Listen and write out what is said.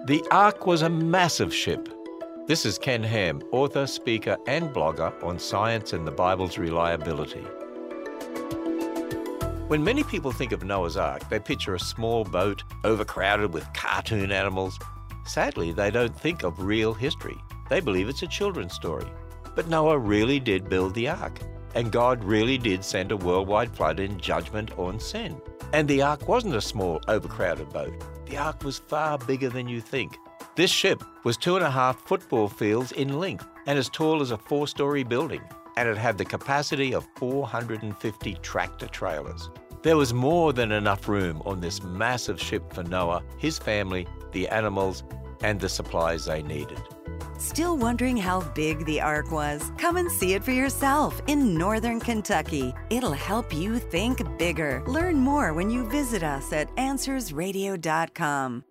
The Ark was a massive ship. This is Ken Ham, author, speaker, and blogger on science and the Bible's reliability. When many people think of Noah's Ark, they picture a small boat overcrowded with cartoon animals. Sadly, they don't think of real history. They believe it's a children's story. But Noah really did build the Ark, and God really did send a worldwide flood in judgment on sin. And the Ark wasn't a small, overcrowded boat. The Ark was far bigger than you think. This ship was 2.5 football fields in length and as tall as a 4-story building, and it had the capacity of 450 tractor trailers. There was more than enough room on this massive ship for Noah, his family, the animals, and the supplies they needed. Still wondering how big the Ark was? Come and see it for yourself in Northern Kentucky. It'll help you think bigger. Learn more when you visit us at AnswersRadio.com.